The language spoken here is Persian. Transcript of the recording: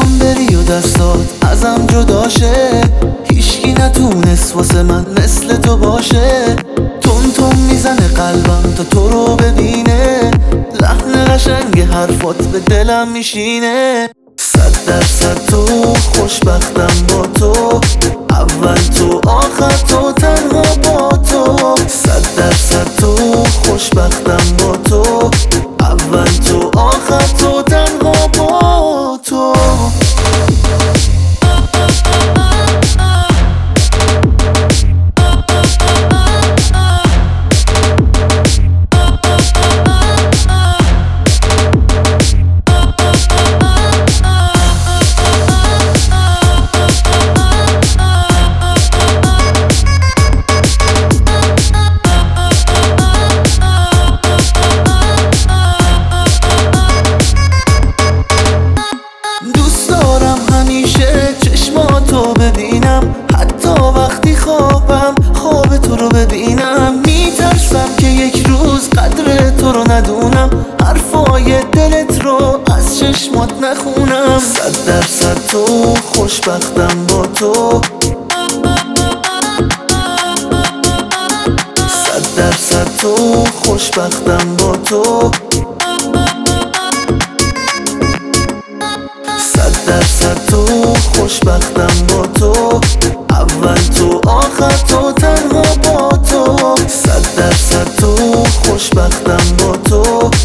میخوام بری و دستات ازم جدا شه، هیچکی نتونست واسه من مثل تو باشه. تون تون میزنه قلبم تا تو رو ببینه، لحن قشنگ حرفات به دلم میشینه. 100% تو خوشبختم با تو، اول تو آخر تو تنها با تو. 100% تو خوشبختم با تو، اول تو آخر تو تنها با تو. تو ببینم حتی وقتی خوابم خواب تو رو ببینم. میترسم که یک روز قدر تو رو ندونم، حرفای دلت رو از چشمات نخونم. 100% تو خوشبختم با تو، 100% تو خوشبختم با تو، 100% تو خوشبختم با تو، اول تو آخر تو تنها با تو. 100% تو خوشبختم با تو،